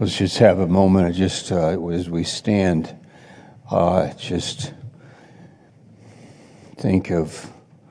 Let's just have a moment, just as we stand, just think of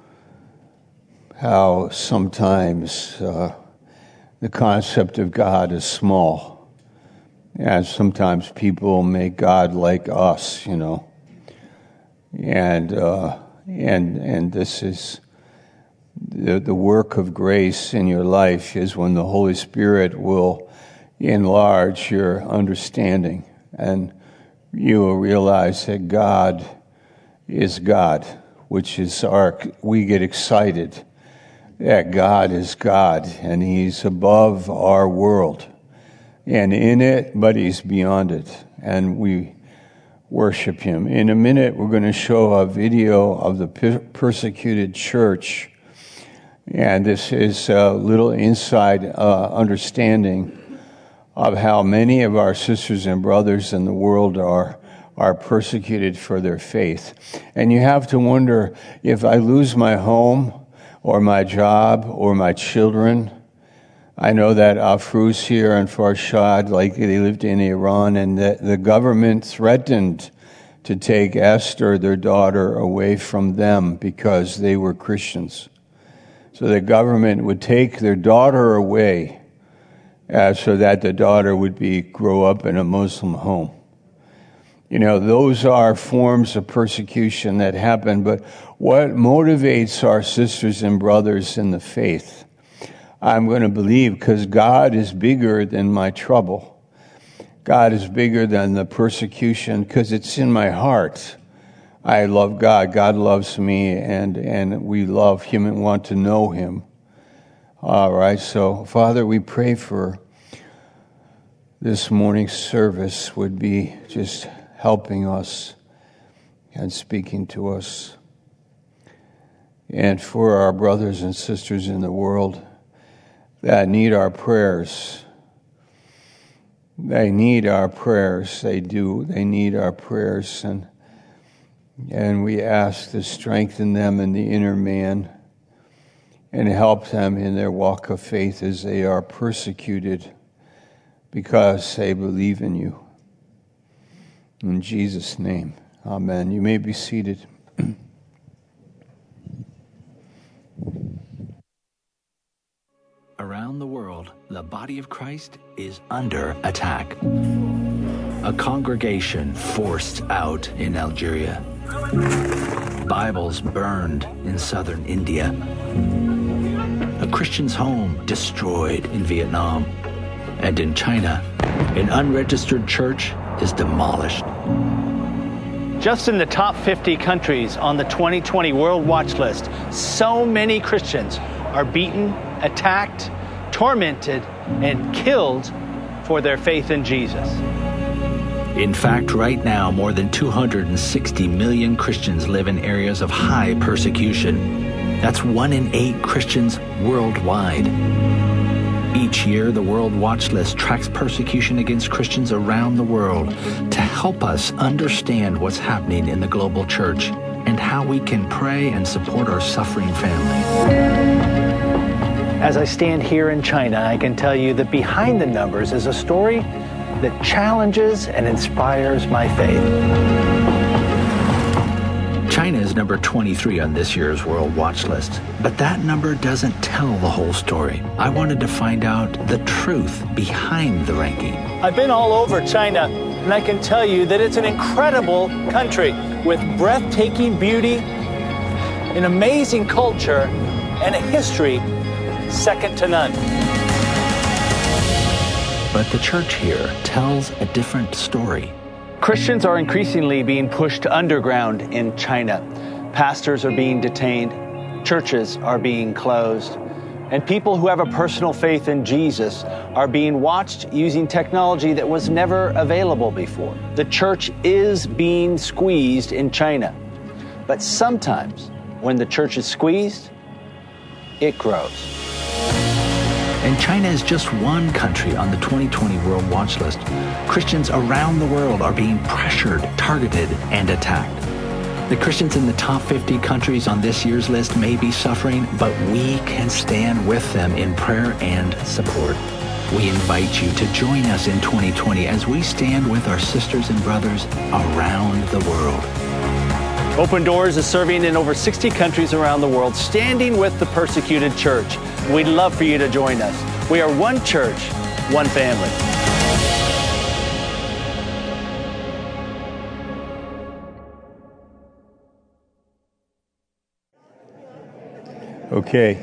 how sometimes the concept of God is small, and sometimes people make God like us, you know, and this is the work of grace in your life is when the Holy Spirit will enlarge your understanding, and you will realize that God is God, which is we get excited that God is God, and He's above our world, and in it, but He's beyond it, and we worship Him. In a minute, we're going to show a video of the persecuted church, and this is a little inside understanding of how many of our sisters and brothers in the world are persecuted for their faith. And you have to wonder, if I lose my home or my job or my children, I know that Afruz here and Farshad, like they lived in Iran, and the government threatened to take Esther, their daughter, away from them because they were Christians. So the government would take their daughter away so that the daughter would grow up in a Muslim home. You know, those are forms of persecution that happen, but what motivates our sisters and brothers in the faith? I'm going to believe because God is bigger than my trouble. God is bigger than the persecution because it's in my heart. I love God. God loves me, and we love Him and want to know Him. All right, so Father, we pray for this morning's service would be just helping us and speaking to us. And for our brothers and sisters in the world that need our prayers. They need our prayers. They do. They need our prayers. And we ask to strengthen them in the inner man and help them in their walk of faith as they are persecuted because they believe in you. In Jesus' name, amen. You may be seated. Around the world, the body of Christ is under attack. A congregation forced out in Algeria. Bibles burned in southern India. A Christian's home destroyed in Vietnam. And in China, an unregistered church is demolished. Just in the top 50 countries on the 2020 World Watch List, so many Christians are beaten, attacked, tormented, and killed for their faith in Jesus. In fact, right now, more than 260 million Christians live in areas of high persecution. That's 1 in 8 Christians worldwide. Each year, the World Watch List tracks persecution against Christians around the world to help us understand what's happening in the global church and how we can pray and support our suffering family. As I stand here in China, I can tell you that behind the numbers is a story that challenges and inspires my faith. China is number 23 on this year's World Watch List, but that number doesn't tell the whole story. I wanted to find out the truth behind the ranking. I've been all over China, and I can tell you that it's an incredible country with breathtaking beauty, an amazing culture, and a history second to none. But the church here tells a different story. Christians are increasingly being pushed underground in China. Pastors are being detained, churches are being closed, and people who have a personal faith in Jesus are being watched using technology that was never available before. The church is being squeezed in China. But sometimes, when the church is squeezed, it grows. And China is just one country on the 2020 World Watch List. Christians around the world are being pressured, targeted, and attacked. The Christians in the top 50 countries on this year's list may be suffering, but we can stand with them in prayer and support. We invite you to join us in 2020 as we stand with our sisters and brothers around the world. Open Doors is serving in over 60 countries around the world, standing with the persecuted church. We'd love for you to join us. We are one church, one family. Okay.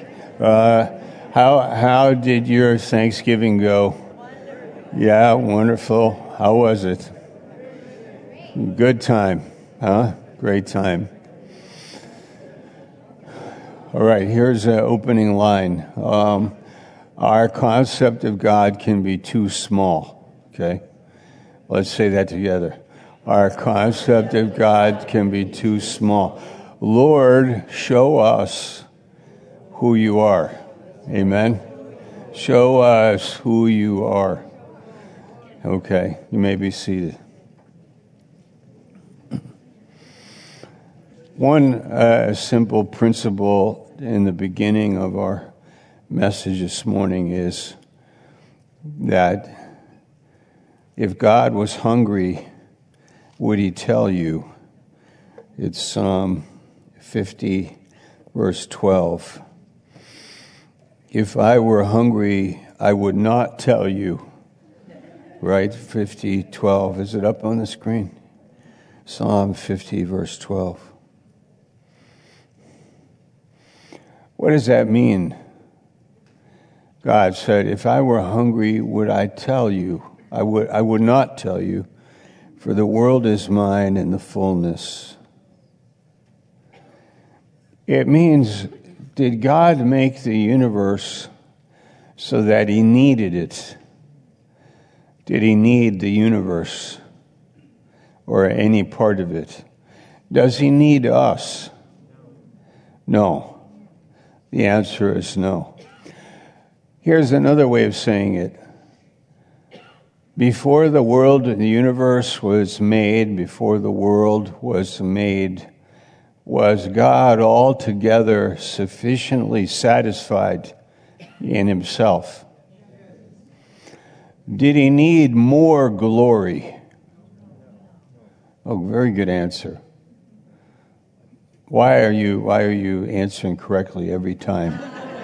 How did your Thanksgiving go? Wonderful. Yeah, wonderful. How was it? Good time, huh? Great time. All right, here's an opening line. Our concept of God can be too small, okay? Let's say that together. Our concept of God can be too small. Lord, show us who you are. Amen? Show us who you are. Okay, you may be seated. One simple principle in the beginning of our message this morning is that if God was hungry, would he tell you? It's Psalm 50, verse 12. If I were hungry, I would not tell you. Right? 50, 12. Is it up on the screen? Psalm 50, verse 12. What does that mean? God said, if I were hungry, would I tell you? I would not tell you, for the world is mine and the fullness. It means, did God make the universe so that he needed it? Did he need the universe or any part of it? Does he need us? No. The answer is no. Here's another way of saying it. Before the world and the universe was made, was God altogether sufficiently satisfied in himself? Did he need more glory? Oh, very good answer. Why are you answering correctly every time?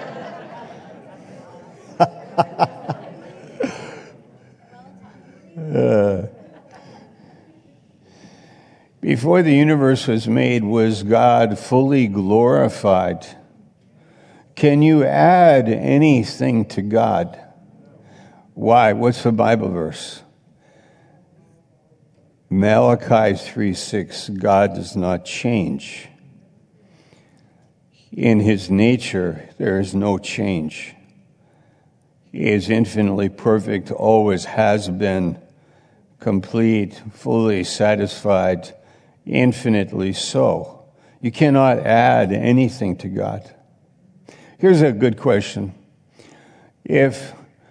Before the universe was made, was God fully glorified? Can you add anything to God? Why? What's the Bible verse? Malachi 3:6. God does not change. In his nature, there is no change. He is infinitely perfect, always has been, complete, fully satisfied, infinitely so. You cannot add anything to God. Here's a good question. If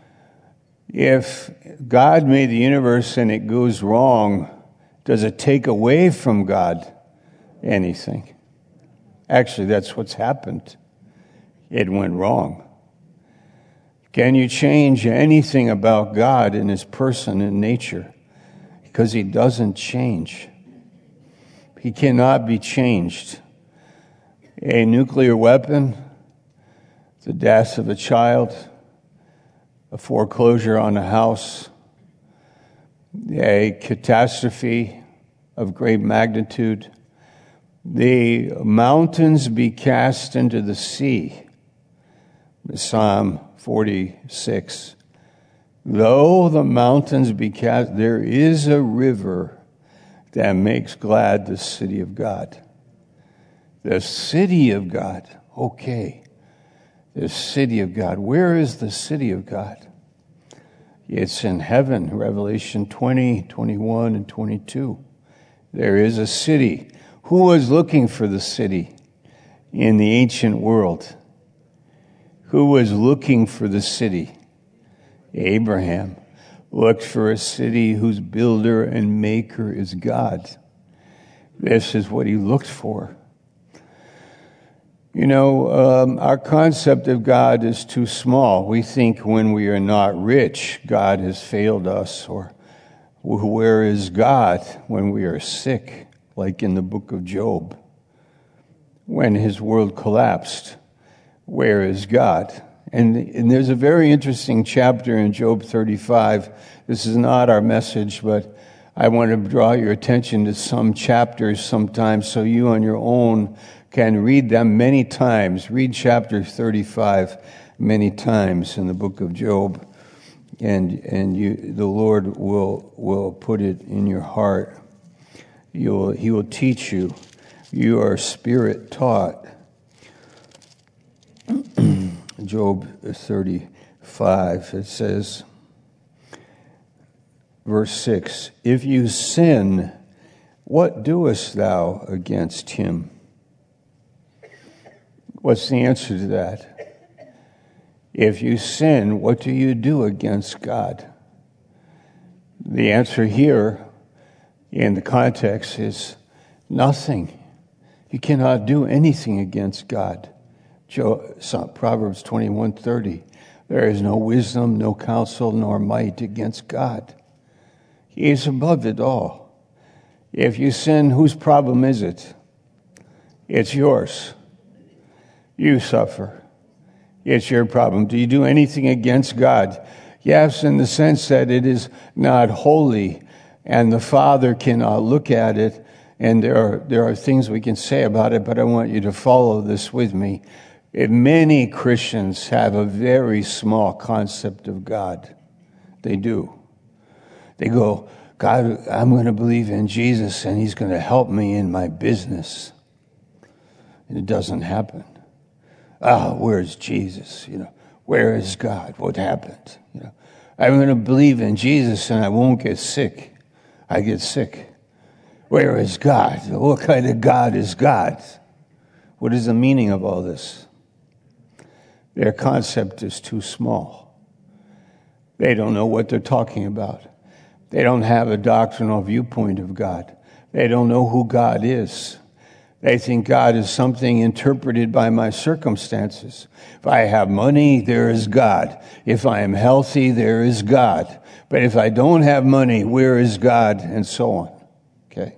God made the universe and it goes wrong, does it take away from God anything? Actually, that's what's happened. It went wrong. Can you change anything about God in his person and nature? Because he doesn't change. He cannot be changed. A nuclear weapon, the death of a child, a foreclosure on a house, a catastrophe of great magnitude, the mountains be cast into the sea. Psalm 46. Though the mountains be cast, there is a river that makes glad the city of God. The city of God. Okay. The city of God. Where is the city of God? It's in heaven. Revelation 20, 21, and 22. There is a city. Who was looking for the city in the ancient world? Who was looking for the city? Abraham looked for a city whose builder and maker is God. This is what he looked for. Our concept of God is too small. We think when we are not rich, God has failed us, or where is God when we are sick, like in the book of Job? When his world collapsed, where is God? And there's a very interesting chapter in Job 35. This is not our message, but I want to draw your attention to some chapters sometimes so you on your own can read them many times. Read chapter 35 many times in the book of Job, and the Lord will put it in your heart. He will teach you. You are spirit taught. Job 35, it says, verse 6, if you sin, what doest thou against him? What's the answer to that? If you sin, what do you do against God? The answer here in the context is nothing. You cannot do anything against God. Proverbs 21:30. There is no wisdom, no counsel, nor might against God. He is above it all. If you sin, whose problem is it? It's yours. You suffer. It's your problem. Do you do anything against God? Yes, in the sense that it is not holy, and the Father cannot look at it, and there are things we can say about it, but I want you to follow this with me. Many Christians have a very small concept of God. They do. They go, God, I'm going to believe in Jesus, and he's going to help me in my business. And it doesn't happen. Where's Jesus? Where is God? What happened? I'm going to believe in Jesus and I won't get sick. I get sick. Where is God? What kind of God is God? What is the meaning of all this? Their concept is too small. They don't know what they're talking about. They don't have a doctrinal viewpoint of God. They don't know who God is. They think God is something interpreted by my circumstances. If I have money, there is God. If I am healthy, there is God. But if I don't have money, where is God? And so on. Okay?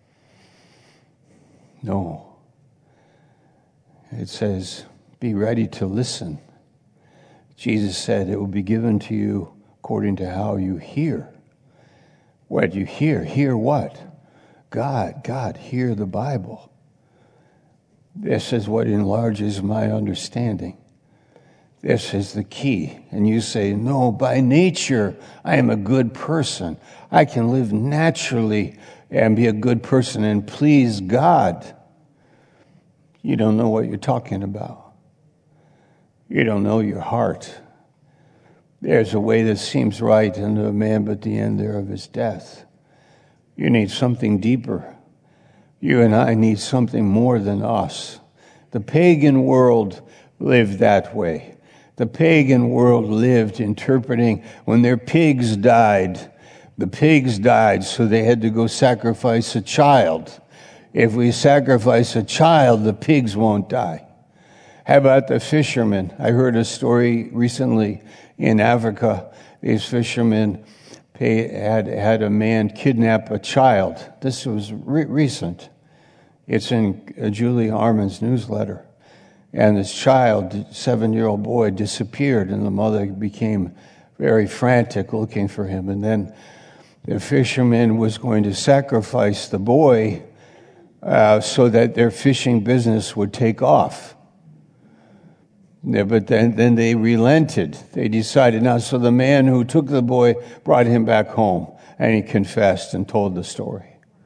No. It says, be ready to listen. Jesus said it will be given to you according to how you hear. What you hear? Hear what? God, hear the Bible. This is what enlarges my understanding. This is the key. And you say, no, by nature, I am a good person. I can live naturally and be a good person and please God. You don't know what you're talking about. You don't know your heart. There's a way that seems right unto a man, but the end thereof is death. You need something deeper. You and I need something more than us. The pagan world lived that way. The pagan world lived interpreting when their pigs died. The pigs died, so they had to go sacrifice a child. If we sacrifice a child, the pigs won't die. How about the fishermen? I heard a story recently in Africa. These fishermen had a man kidnap a child. This was recent. It's in Julie Harmon's newsletter. And this child, 7-year-old boy, disappeared, and the mother became very frantic looking for him. And then the fisherman was going to sacrifice the boy so that their fishing business would take off. Yeah, but then they relented. They decided now. So the man who took the boy brought him back home, and he confessed and told the story.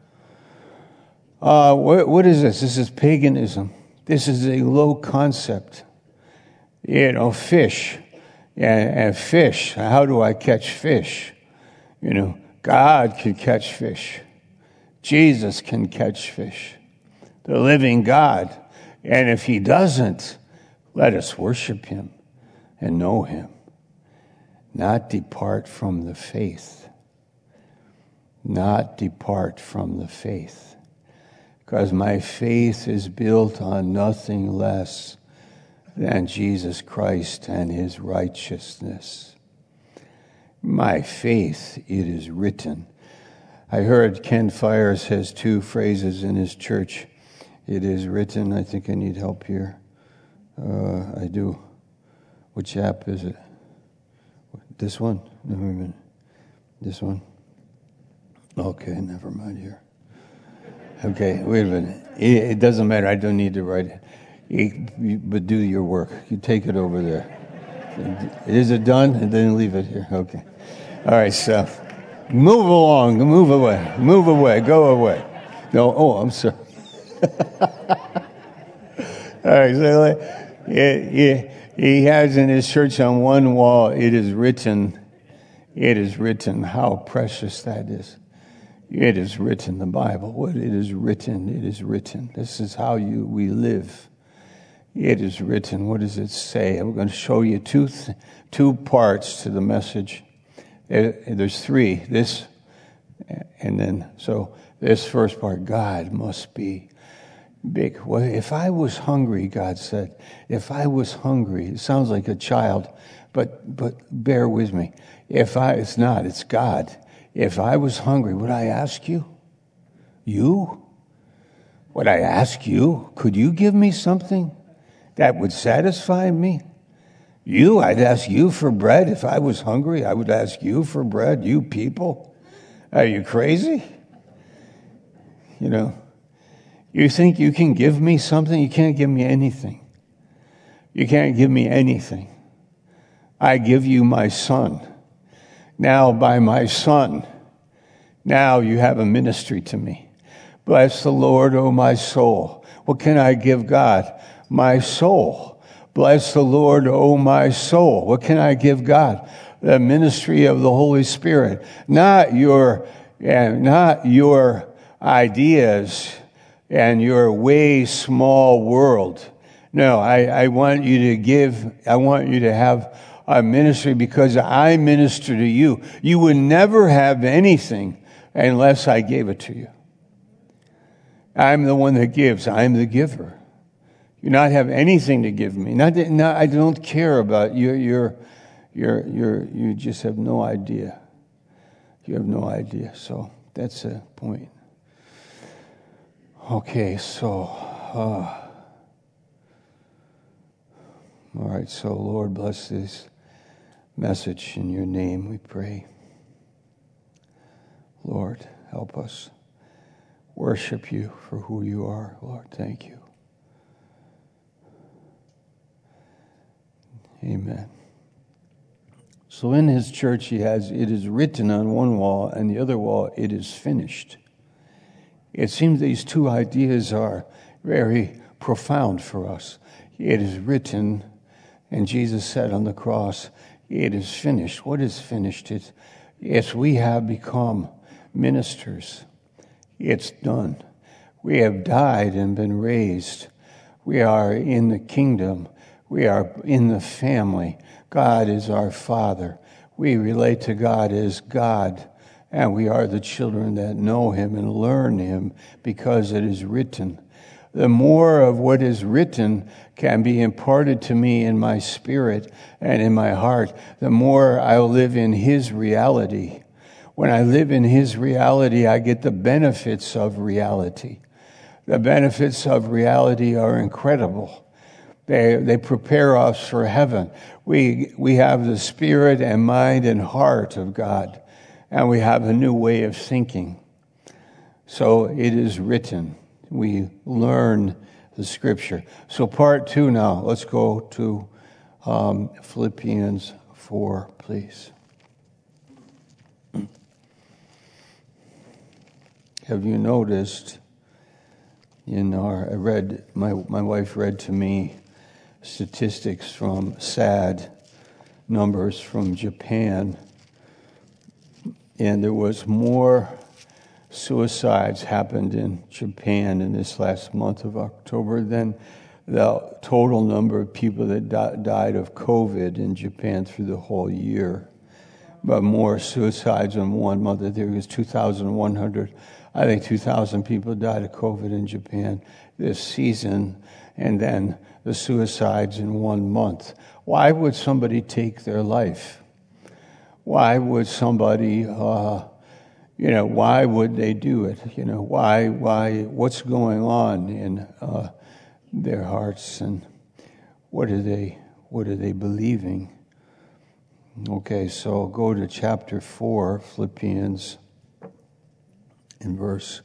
What is this? This is paganism. This is a low concept. Fish. And fish. How do I catch fish? God can catch fish. Jesus can catch fish. The living God. And if he doesn't, let us worship him and know him. Not depart from the faith. Not depart from the faith. because my faith is built on nothing less than Jesus Christ and his righteousness. My faith, it is written. I heard Ken Fires has two phrases in his church. It is written. I think I need help here. I do. Which app is it? This one? No, wait a minute. This one? Okay, never mind here. Okay, wait a minute. It doesn't matter. I don't need to write it. But do your work. You take it over there. Is it done? And then leave it here. Okay. All right, so move along. Move away. Move away. Go away. No, I'm sorry. All right, so he has in his church on one wall, it is written, how precious that is. It is written, the Bible. What it is written. This is how we live. It is written. What does it say? I'm going to show you two parts to the message. There's three. This, and then, so this first part, God must be big. Well, if I was hungry, God said, if I was hungry, it sounds like a child, but bear with me. It's not, it's God. If I was hungry, would I ask you? You? Would I ask you? Could you give me something that would satisfy me? I'd ask you for bread. If I was hungry, I would ask you for bread. You people? Are you crazy? You think you can give me something? You can't give me anything. You can't give me anything. I give you my son. Now, by my son, now you have a ministry to me. Bless the Lord, O my soul. What can I give God? My soul. Bless the Lord, O my soul. What can I give God? The ministry of the Holy Spirit. Not your ideas and your way small world. No, I want you to give, I want you to have a ministry because I minister to you. You would never have anything unless I gave it to you. I'm the one that gives. I'm the giver. You not have anything to give me. I don't care about you. You just have no idea. You have no idea. So that's a point. Okay, so, all right, so Lord, bless this message in your name, we pray. Lord, help us worship you for who you are. Lord, thank you. Amen. So in his church he has, it is written on one wall, and the other wall, it is finished. It seems these two ideas are very profound for us. It is written, and Jesus said on the cross, it is finished. What is finished? It's we have become ministers. It's done. We have died and been raised. We are in the kingdom. We are in the family. God is our Father. We relate to God as God. And we are the children that know him and learn him because it is written. The more of what is written can be imparted to me in my spirit and in my heart, the more I'll live in his reality. When I live in his reality, I get the benefits of reality. The benefits of reality are incredible. They prepare us for heaven. We have the spirit and mind and heart of God. And we have a new way of thinking. So it is written. We learn the scripture. So part 2 now. Let's go to Philippians 4, please. Have you noticed my wife read to me statistics from sad numbers from Japan. And there was more suicides happened in Japan in this last month of October than the total number of people that died of COVID in Japan through the whole year. but more suicides in 1 month. There was 2,100. I think 2,000 people died of COVID in Japan this season, and then the suicides in 1 month. Why would somebody take their life? Why would somebody, why would they do it? Why, what's going on in their hearts, and what are they believing? Okay, so go to chapter 4, Philippians, in verse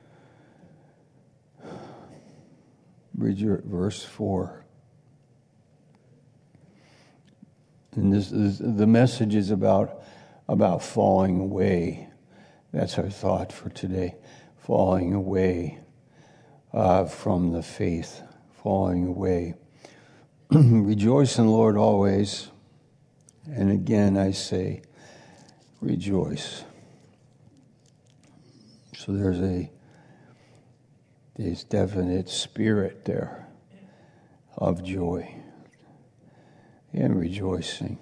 4. And this is, the message is about falling away. That's our thought for today. Falling away from the faith. Falling away. Rejoice in the Lord always. And again I say, rejoice. So there's definite spirit there of joy and rejoicing.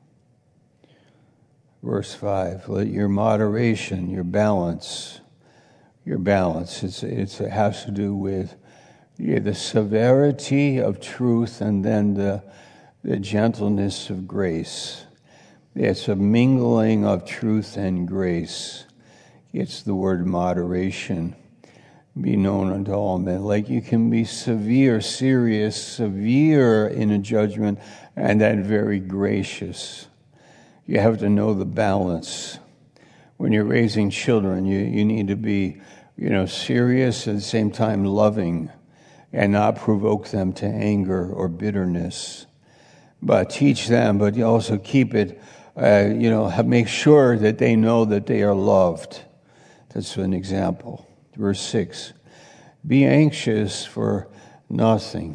Verse 5, let your moderation, your balance, it has to do with the severity of truth and then the gentleness of grace. It's a mingling of truth and grace. It's the word moderation. Be known unto all men. Like you can be severe, serious, severe in a judgment, and then very gracious. You have to know the balance. When you're raising children, you need to be, serious at the same time loving, and not provoke them to anger or bitterness. But teach them, but you also keep it, make sure that they know that they are loved. That's an example. Verse 6, be anxious for nothing.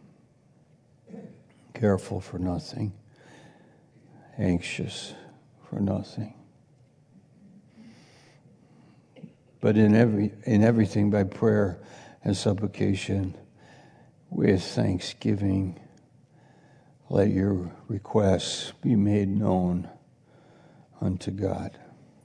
Careful for nothing. Anxious for nothing. But in everything by prayer and supplication with thanksgiving, let your requests be made known unto God.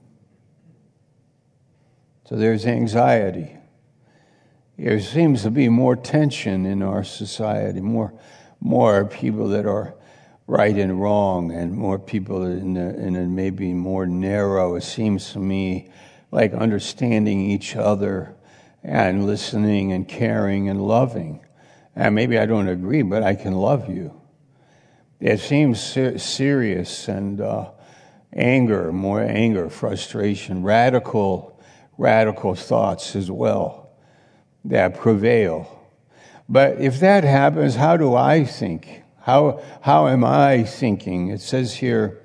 So there's anxiety. There seems to be more tension in our society, more people that are right and wrong, and more people in a maybe more narrow, it seems to me, like understanding each other and listening and caring and loving. And maybe I don't agree, but I can love you. It seems serious and more anger, frustration, radical thoughts as well that prevail. But if that happens, how do I think? How am I thinking? It says here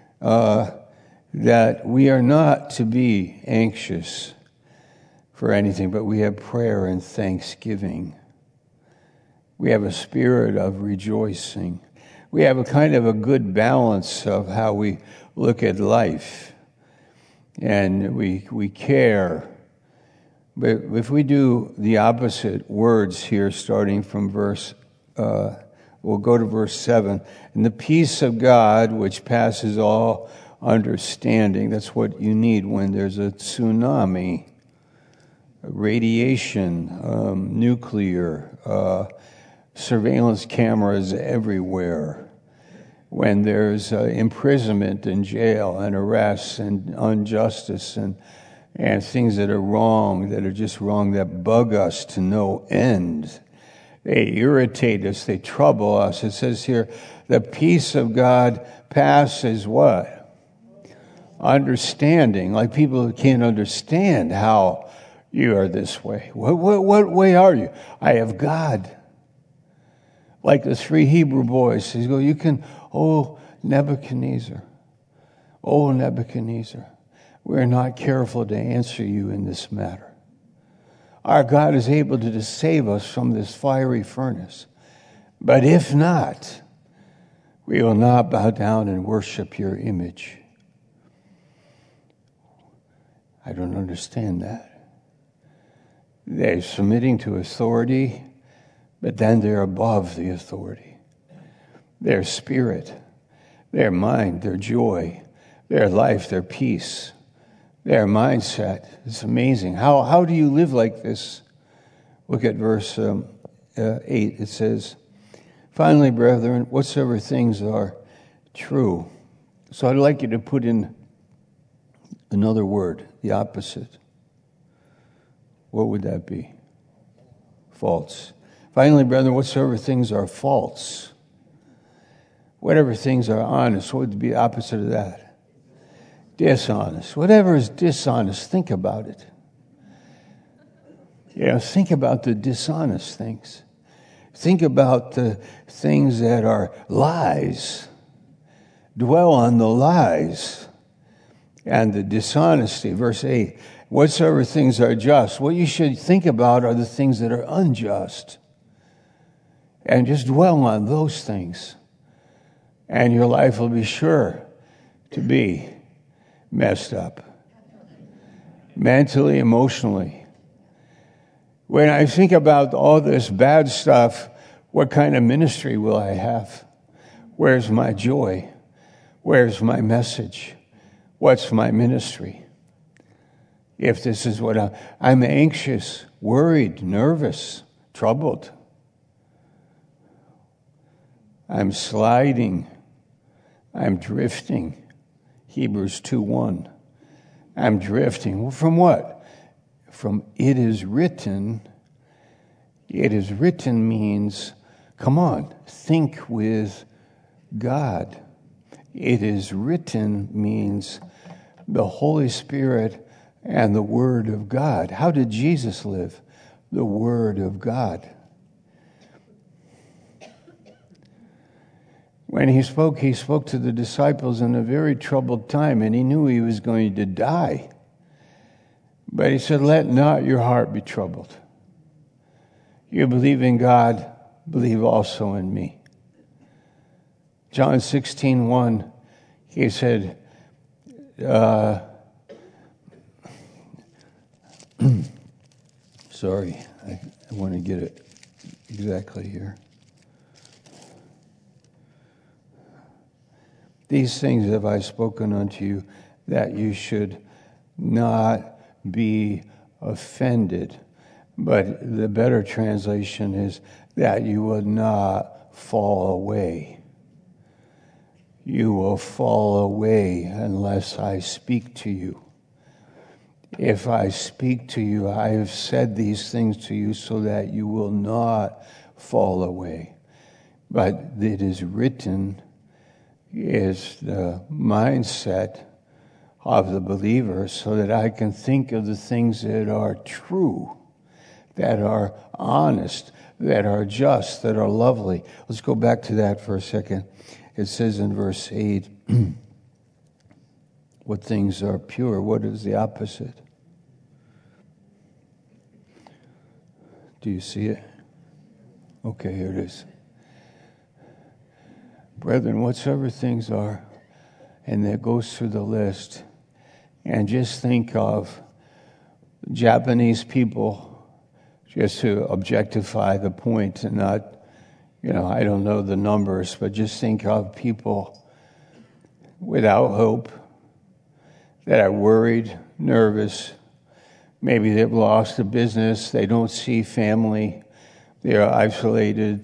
that we are not to be anxious for anything, but we have prayer and thanksgiving. We have a spirit of rejoicing. We have a kind of a good balance of how we look at life. And we care. But if we do the opposite words here, starting from we'll go to verse 7. And the peace of God, which passes all understanding, that's what you need when there's a tsunami, radiation, nuclear, surveillance cameras everywhere. When there's imprisonment in jail and arrests and injustice and things that are wrong, that are just wrong, that bug us to no end. They irritate us, they trouble us. It says here, the peace of God passes what? Understanding. Like people can't understand how you are this way. What way are you? I have God. Like the 3 Hebrew boys. He goes, you can, Nebuchadnezzar, we're not careful to answer you in this matter. Our God is able to save us from this fiery furnace. But if not, we will not bow down and worship your image. I don't understand that. They're submitting to authority, but then they're above the authority. Their spirit, their mind, their joy, their life, their peace, their mindset. It's amazing. How do you live like this? Look at verse 8. It says, "Finally, brethren, whatsoever things are true." So I'd like you to put in another word, the opposite. What would that be? False. "Finally, brethren, whatsoever things are false, whatever things are honest," what would be the opposite of that? Dishonest. Whatever is dishonest, think about it. Think about the dishonest things. Think about the things that are lies. Dwell on the lies and the dishonesty. Verse 8, "Whatsoever things are just," what you should think about are the things that are unjust. And just dwell on those things. And your life will be sure to be messed up. Mentally, emotionally. When I think about all this bad stuff, what kind of ministry will I have? Where's my joy? Where's my message? What's my ministry? If this is what I'm anxious, worried, nervous, troubled. I'm sliding. I'm drifting. Hebrews 2:1. I'm drifting. Well, from what? From "it is written." It is written means, come on, think with God. It is written means the Holy Spirit and the Word of God. How did Jesus live? The Word of God. When he spoke to the disciples in a very troubled time, and he knew he was going to die. But he said, "Let not your heart be troubled. You believe in God, believe also in me." John 16:1, he said, sorry, I want to get it exactly here. "These things have I spoken unto you, that you should not be offended." But the better translation is that you will not fall away. You will fall away unless I speak to you. If I speak to you, I have said these things to you so that you will not fall away. But it is written is the mindset of the believer, so that I can think of the things that are true, that are honest, that are just, that are lovely. Let's go back to that for a second. It says in verse 8, what things are pure? What is the opposite? Do you see it? Okay, here it is. "Brethren, whatsoever things are," and that goes through the list. And just think of Japanese people, just to objectify the point and not, I don't know the numbers, but just think of people without hope, that are worried, nervous. Maybe they've lost a business, they don't see family, they are isolated,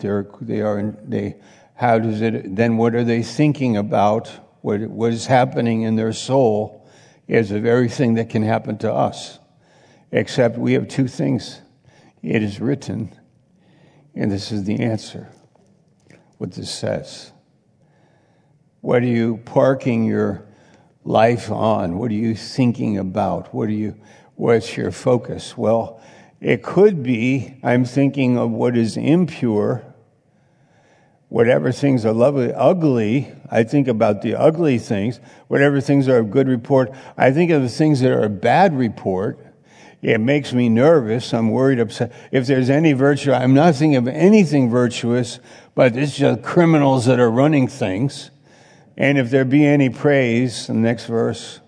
then what are they thinking about? What is happening in their soul is the very thing that can happen to us. Except we have two things. It is written, and this is the answer, what this says. What are you parking your life on? What are you thinking about? What's your focus? Well, it could be I'm thinking of what is impure. Whatever things are lovely, ugly, I think about the ugly things. Whatever things are of good report, I think of the things that are a bad report. It makes me nervous. I'm worried, upset. If there's any virtue, I'm not thinking of anything virtuous, but it's just criminals that are running things. And if there be any praise, the next verse.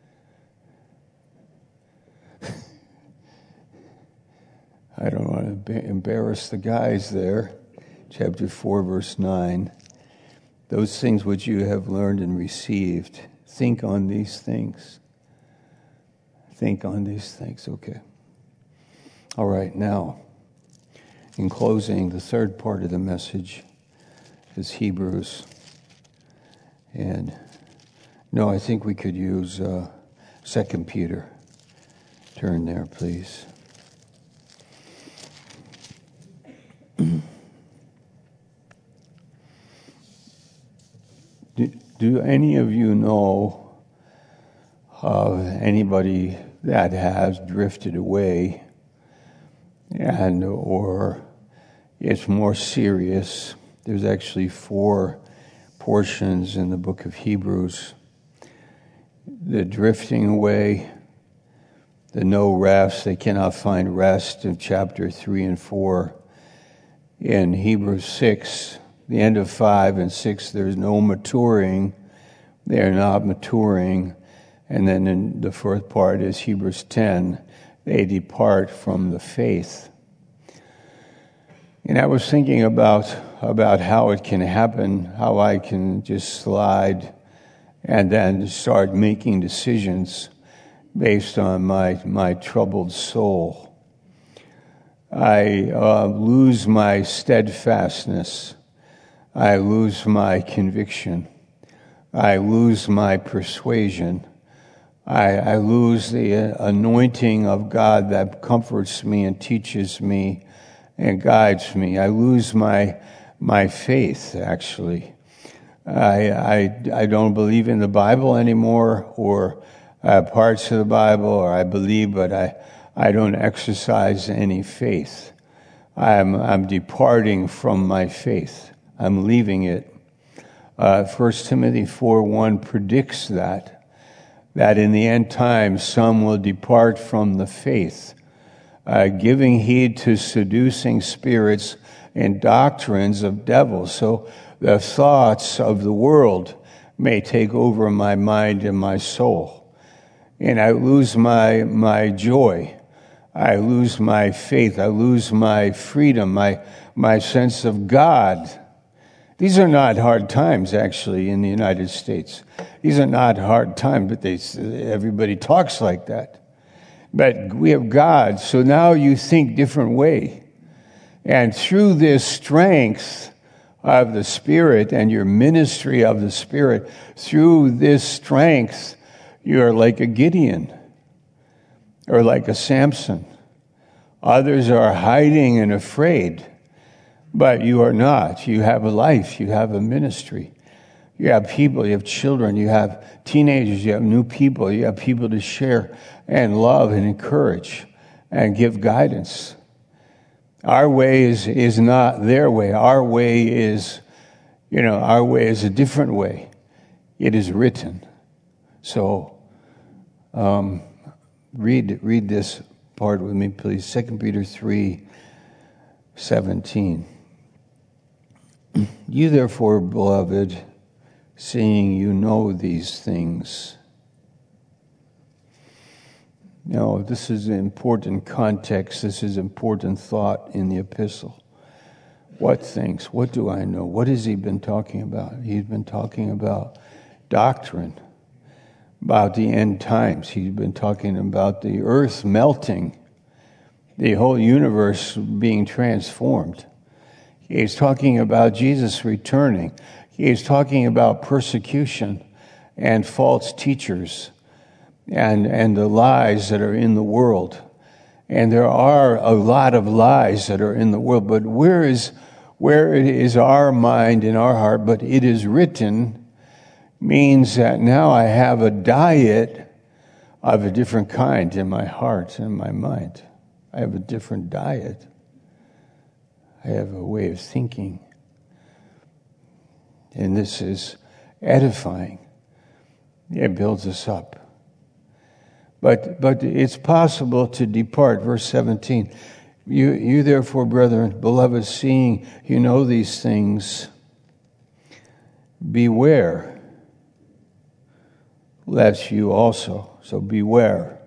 I don't want to embarrass the guys there. Chapter 4, verse 9. "Those things which you have learned and received, Think on these things. Think on these things, okay. All right, now, in closing, the third part of the message is Hebrews. And, no, I think we could use 2 Peter. Turn there, please. Do any of you know of anybody that has drifted away and or it's more serious? There's actually 4 portions in the book of Hebrews. The drifting away, the no rest, they cannot find rest in chapter 3 and 4. In Hebrews 6, the end of 5 and 6, there's no maturing. They are not maturing. And then in the fourth part is Hebrews 10, they depart from the faith. And I was thinking about how it can happen, how I can just slide and then start making decisions based on my troubled soul. I lose my steadfastness. I lose my conviction. I lose my persuasion. I lose the anointing of God that comforts me and teaches me and guides me. I lose my faith, actually. I don't believe in the Bible anymore, or parts of the Bible, or I believe, but I don't exercise any faith. I'm departing from my faith. I'm leaving it. 1 Timothy 4:1 predicts that in the end times some will depart from the faith, giving heed to seducing spirits and doctrines of devils. So the thoughts of the world may take over my mind and my soul. And I lose my joy. I lose my faith. I lose my freedom, my sense of God. These are not hard times, actually, in the United States. These are not hard times, but everybody talks like that. But we have God, so now you think different way. And through this strength of the Spirit and your ministry of the Spirit, through this strength, you are like a Gideon or like a Samson. Others are hiding and afraid, but you are not. You have a life. You have a ministry. You have people. You have children. You have teenagers. You have new people. You have people to share and love and encourage and give guidance. Our way is not their way. Our way is a different way. It is written. So, read this part with me, please. 2 Peter 3:17. You therefore, beloved, seeing you know these things. Now, this is an important context. This is important thought in the epistle. What things? What do I know? What has he been talking about? He's been talking about doctrine, about the end times. He's been talking about the earth melting, the whole universe being transformed. He's talking about Jesus returning. He's talking about persecution and false teachers and the lies that are in the world. And there are a lot of lies that are in the world, but where it is our mind and our heart, but it is written, means that now I have a diet of a different kind in my heart and my mind. I have a different diet. I have a way of thinking. And this is edifying. It builds us up. But it's possible to depart. Verse 17. You therefore, brethren, beloved, seeing you know these things, beware, lest you also. So beware.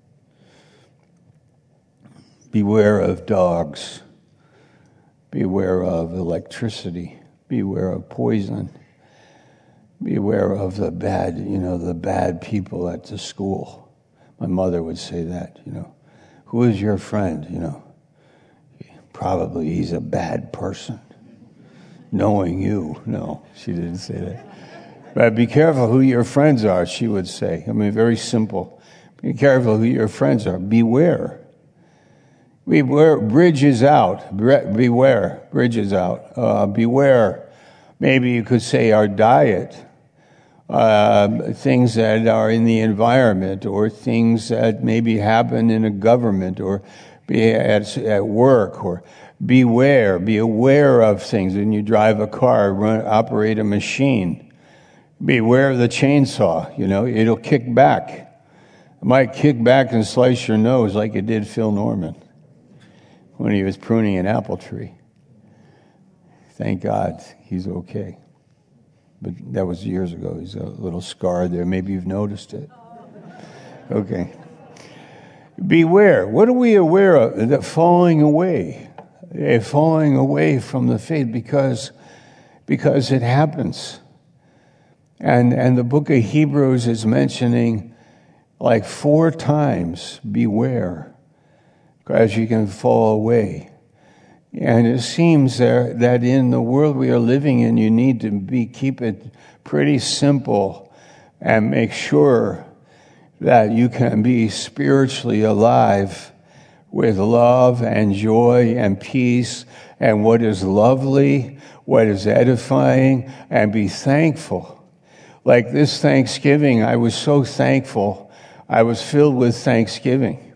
Beware of dogs. Beware of electricity. Beware of poison. Beware of the bad people at the school. My mother would say that, Who is your friend, Probably he's a bad person. Knowing you. No, she didn't say that. But be careful who your friends are, she would say. Very simple. Be careful who your friends are. Beware. Beware, bridges out. Beware, bridges out. Beware. Maybe you could say our diet. Things that are in the environment, or things that maybe happen in a government, or be at work, or be aware of things. When you drive a car, operate a machine, beware of the chainsaw. It'll kick back. It might kick back and slice your nose like it did Phil Norman when he was pruning an apple tree. Thank God he's okay. But that was years ago. He's a little scar there. Maybe you've noticed it. Okay. Beware. What are we aware of? That falling away. Falling away from the faith because it happens. And the book of Hebrews is mentioning 4 times, beware, because you can fall away. And it seems that in the world we are living in, you need to keep it pretty simple and make sure that you can be spiritually alive with love and joy and peace and what is lovely, what is edifying, and be thankful. Like this Thanksgiving, I was so thankful. I was filled with thanksgiving.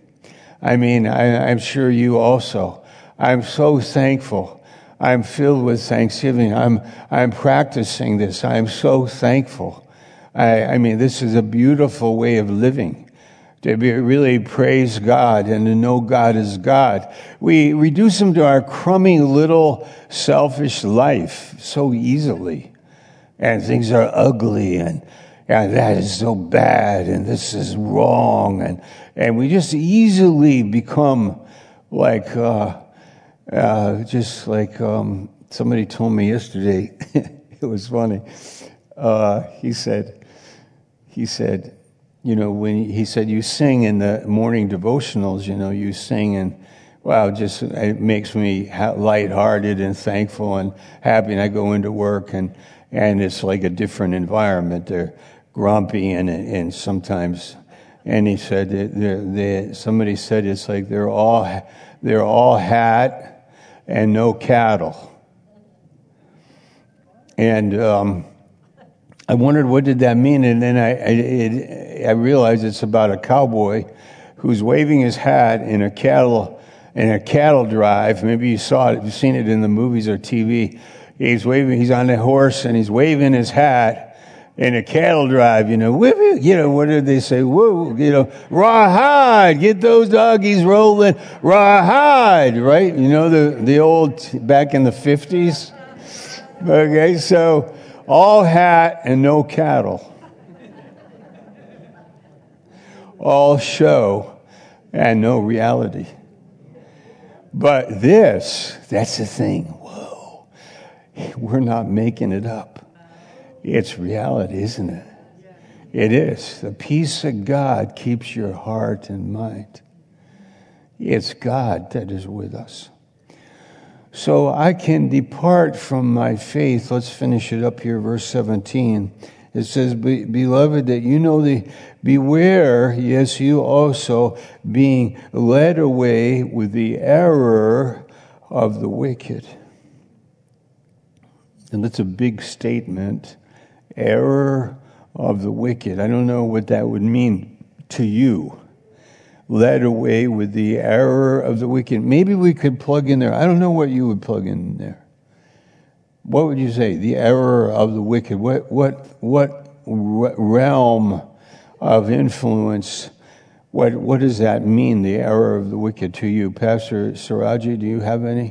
I'm sure you also. I'm so thankful. I'm filled with thanksgiving. I'm practicing this. I'm so thankful. This is a beautiful way of living. To really praise God and to know God is God. We reduce Him to our crummy little selfish life so easily. And things are ugly and that is so bad and this is wrong. And we just easily become somebody told me yesterday, it was funny. He said, you sing in the morning devotionals, you sing and wow, it makes me lighthearted and thankful and happy. And I go into work and it's like a different environment. They're grumpy and sometimes, and he said, somebody said it's like they're all hat and no cattle. And I wondered what did that mean, and then I realized it's about a cowboy who's waving his hat in a cattle drive. Maybe you saw it, you've seen it in the movies or TV. He's on a horse and he's waving his hat in a cattle drive. What did they say? Whoa, rawhide, get those doggies rolling, rawhide, right? The old back in the 50s. Okay, so all hat and no cattle. All show and no reality. But that's the thing. Whoa. We're not making it up. It's reality, isn't it? It is. The peace of God keeps your heart and mind. It's God that is with us. So I can depart from my faith. Let's finish it up here, verse 17. It says, beloved, that beware, yes, you also, being led away with the error of the wicked. And that's a big statement. Error of the wicked. I don't know what that would mean to you. Led away with the error of the wicked. Maybe we could plug in there. I don't know what you would plug in there. What would you say? The error of the wicked. What realm of influence? What does that mean? The error of the wicked to you, Pastor Siraji? Do you have any?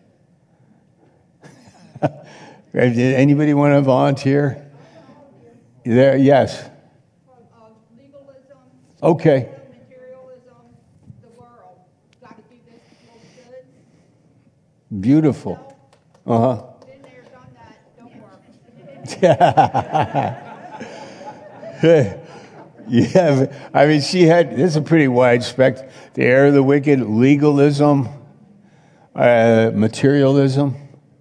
Did anybody want to volunteer? There, yes. Legalism. Okay. Materialism. The world. Got to do this to feel good. Beautiful. Been there, done that. Don't work. Yeah, I mean, this is a pretty wide spectrum. The error of the wicked, legalism, materialism,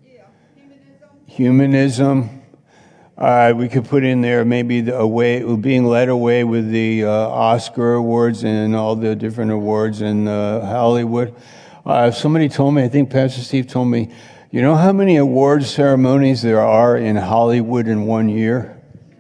humanism. We could put in there maybe being led away with the Oscar awards and all the different awards in Hollywood. Somebody told me, I think Pastor Steve told me, you know how many award ceremonies there are in Hollywood in 1 year?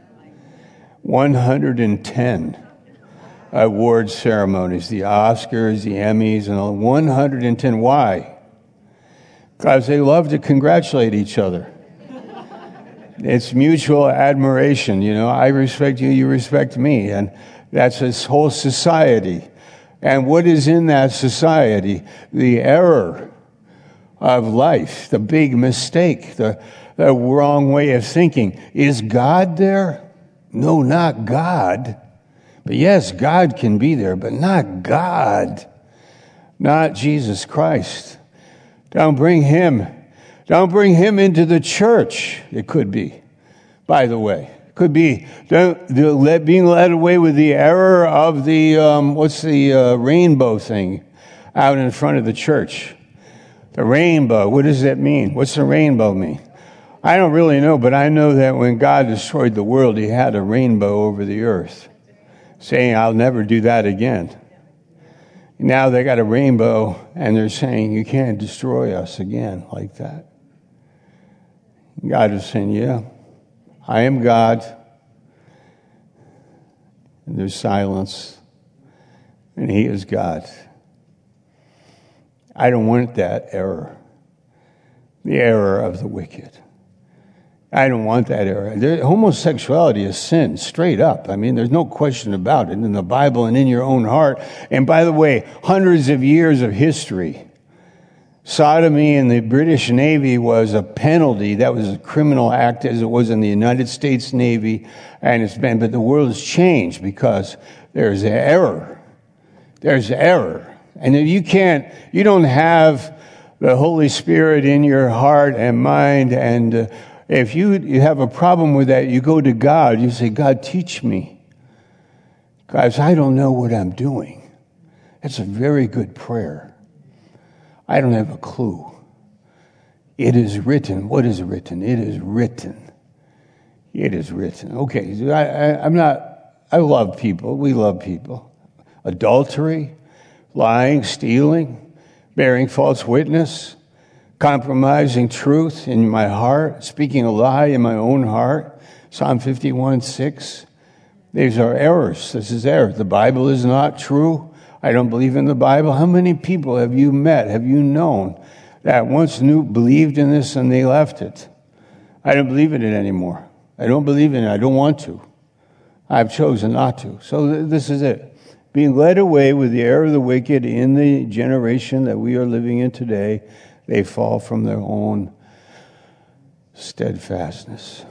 110 award ceremonies, the Oscars, the Emmys, and all. 110. Why? Because they love to congratulate each other. It's mutual admiration. You know, I respect you, you respect me. And that's this whole society. And what is in that society? The error of life, the big mistake, the wrong way of thinking. Is God there? No, not God. But yes, God can be there, but not God. Not Jesus Christ. Don't bring him into the church. It could be, by the way. It could be being led away with the error of the, rainbow thing out in front of the church. The rainbow, what does that mean? What's the rainbow mean? I don't really know, but I know that when God destroyed the world, he had a rainbow over the earth, saying, I'll never do that again. Now they got a rainbow, and they're saying, you can't destroy us again like that. God is saying, yeah, I am God. And there's silence, and he is God. I don't want that error, the error of the wicked. I don't want that error. Homosexuality is sin, straight up. I mean, there's no question about it in the Bible and in your own heart. And by the way, hundreds of years of history. Sodomy in the British Navy was a penalty. That was a criminal act as it was in the United States Navy. But the world has changed because there's error. There's error. And if you don't have the Holy Spirit in your heart and mind, and if you have a problem with that, you go to God. You say, God, teach me. Guys, I don't know what I'm doing. That's a very good prayer. I don't have a clue. It is written. What is written? It is written. It is written. Okay, I love people. We love people. Adultery, lying, stealing, bearing false witness, compromising truth in my heart, speaking a lie in my own heart. Psalm 51:6. These are errors. This is error. The Bible is not true. I don't believe in the Bible. How many people have you met, have you known, that once believed in this and they left it? I don't believe in it anymore. I don't believe in it. I don't want to. I've chosen not to. So this is it. Being led away with the error of the wicked in the generation that we are living in today, they fall from their own steadfastness.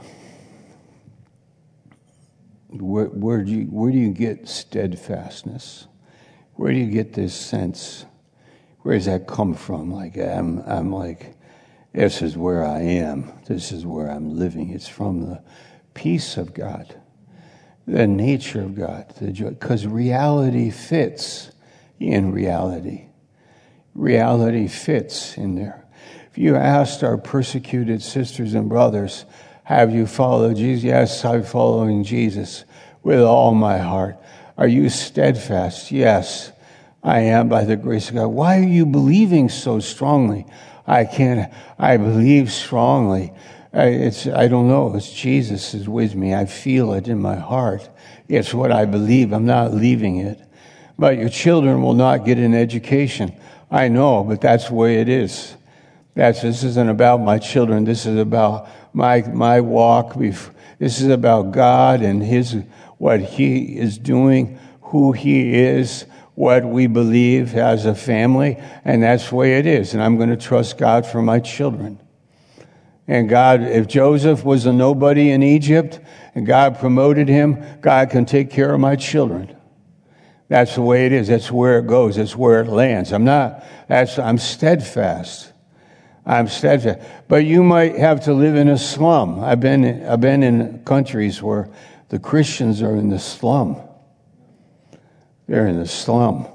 Where do you get steadfastness? Where do you get this sense? Where does that come from? Like I'm like, this is where I am. This is where I'm living. It's from the peace of God, the nature of God, the joy. Because reality fits in reality. Reality fits in there. If you asked our persecuted sisters and brothers, have you followed Jesus? Yes, I'm following Jesus with all my heart. Are you steadfast? Yes, I am by the grace of God. Why are you believing so strongly? I believe strongly. I don't know. It's Jesus is with me. I feel it in my heart. It's what I believe. I'm not leaving it. But your children will not get an education. I know, but that's the way it is. This isn't about my children. This is about my walk. This is about God and what he is doing, who he is, what we believe as a family, and that's the way it is. And I'm going to trust God for my children. And God, if Joseph was a nobody in Egypt and God promoted him, God can take care of my children. That's the way it is. That's where it goes. That's where it lands. I'm steadfast. I'm steadfast. But you might have to live in a slum. I've been in countries where The Christians are in the slum. They're in the slum.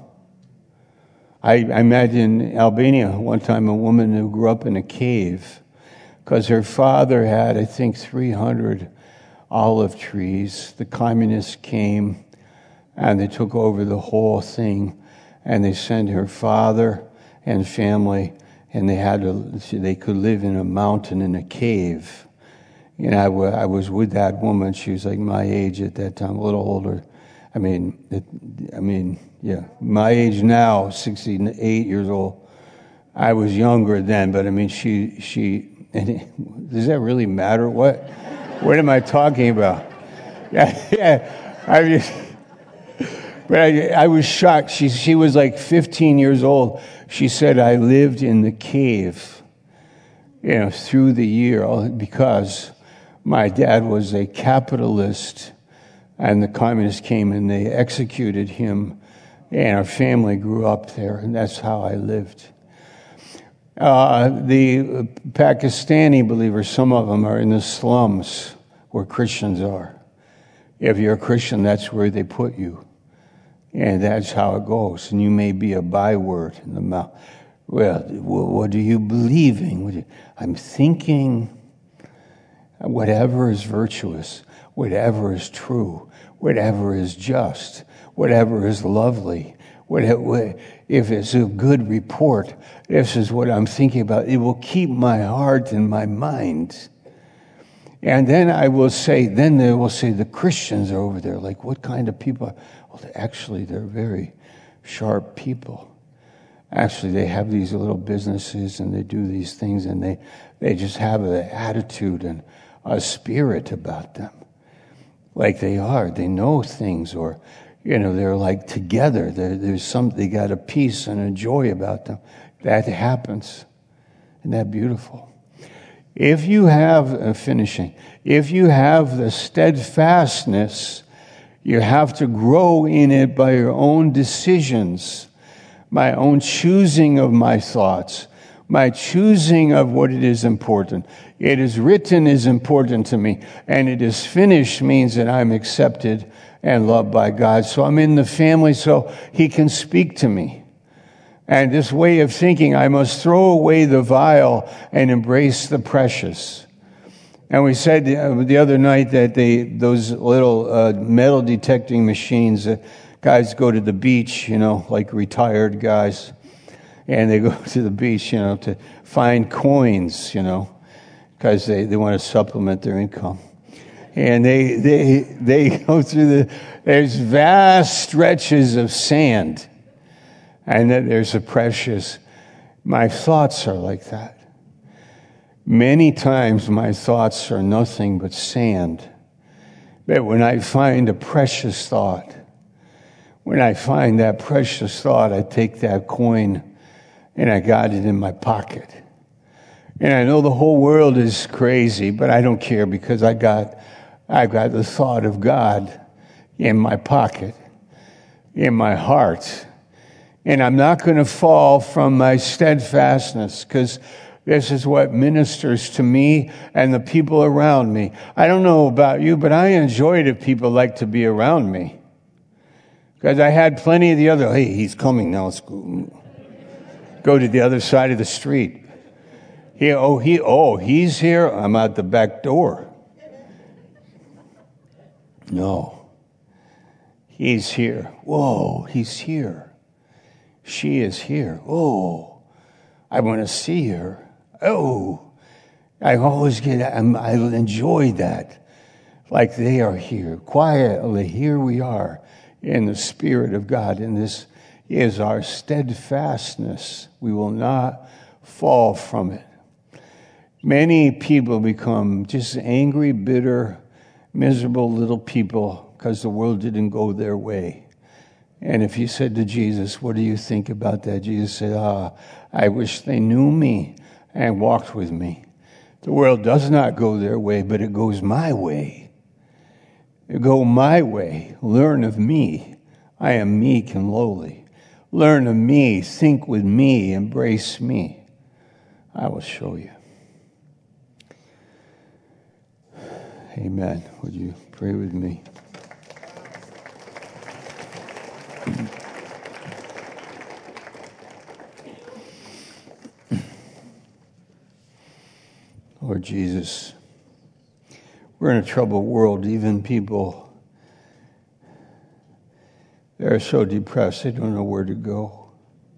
I met in Albania one time a woman who grew up in a cave because her father had, I think, 300 olive trees. The communists came and they took over the whole thing, and they sent her father and family, and they could live in a mountain in a cave. And I was with that woman. She was like my age at that time, a little older. Yeah, my age now, 68 years old. I was younger then, but she. Does that really matter? What am I talking about? Yeah. But I was shocked. She was like 15 years old. She said, I lived in the cave, through the year because my dad was a capitalist, and the communists came and they executed him, and our family grew up there, and that's how I lived. The Pakistani believers, some of them are in the slums where Christians are. If you're a Christian, that's where they put you. And that's how it goes. And you may be a byword in the mouth. Well, what are you believing? I'm thinking whatever is virtuous, whatever is true, whatever is just, whatever is lovely, if it's a good report, this is what I'm thinking about. It will keep my heart and my mind. And then they will say the Christians are over there. Like, what kind of people? Well, actually, they're very sharp people. Actually, they have these little businesses and they do these things, and they just have an attitude and a spirit about them. Like they know things, or, they're like together. They got a peace and a joy about them. That happens. Isn't that beautiful? If you have the steadfastness, you have to grow in it by your own decisions, my own choosing of my thoughts, my choosing of what it is important. It is written is important to me, and it is finished means that I'm accepted and loved by God. So I'm in the family so He can speak to me. And this way of thinking, I must throw away the vile and embrace the precious. And we said the other night that those little metal detecting machines, guys go to the beach, like retired guys, and they go to the beach, to find coins, because they want to supplement their income. And they go through there's vast stretches of sand. And then there's a precious, my thoughts are like that. Many times my thoughts are nothing but sand. But when I find a precious thought, I take that coin and I got it in my pocket. And I know the whole world is crazy, but I don't care because I've got the thought of God in my pocket, in my heart. And I'm not going to fall from my steadfastness, because this is what ministers to me and the people around me. I don't know about you, but I enjoy it if people like to be around me. Because I had plenty of the other, hey, he's coming now, let's go to the other side of the street. He's here, I'm out the back door. No. He's here. Whoa, he's here. She is here. Oh, I want to see her. Oh, I enjoy that. Like they are here. Quietly, here we are in the Spirit of God. And this is our steadfastness. We will not fall from it. Many people become just angry, bitter, miserable little people because the world didn't go their way. And if you said to Jesus, what do you think about that? Jesus said, I wish they knew me and walked with me. The world does not go their way, but it goes my way. Go my way. Learn of me. I am meek and lowly. Learn of me. Think with me. Embrace me. I will show you. Amen. Would you pray? Pray with me. Lord Jesus, we're in a troubled world. Even people, they're so depressed they don't know where to go.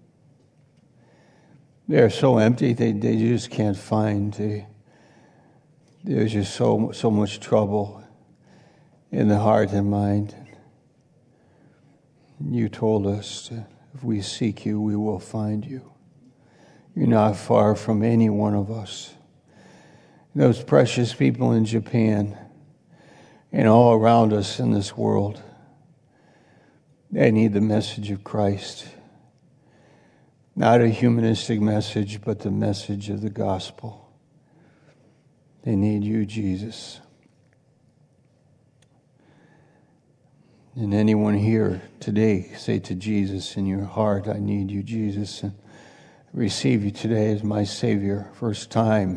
They're so empty they just can't find. There's just so much trouble in the heart and mind. You told us that if we seek you, we will find you. You're not far from any one of us. Those precious people in Japan and all around us in this world, they need the message of Christ. Not a humanistic message, but the message of the gospel. They need you, Jesus. And anyone here today, say to Jesus in your heart, I need you, Jesus, and receive you today as my Savior. First time.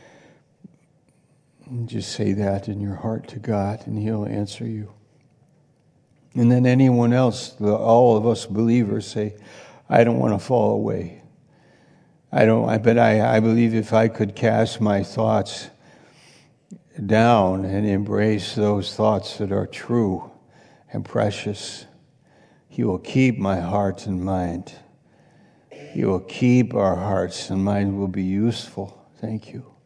And just say that in your heart to God, and He'll answer you. And then anyone else, all of us believers, say, I don't want to fall away. I believe if I could cast my thoughts down and embrace those thoughts that are true and precious, He will keep my heart and mind. He will keep our hearts and mind will be useful. Thank you.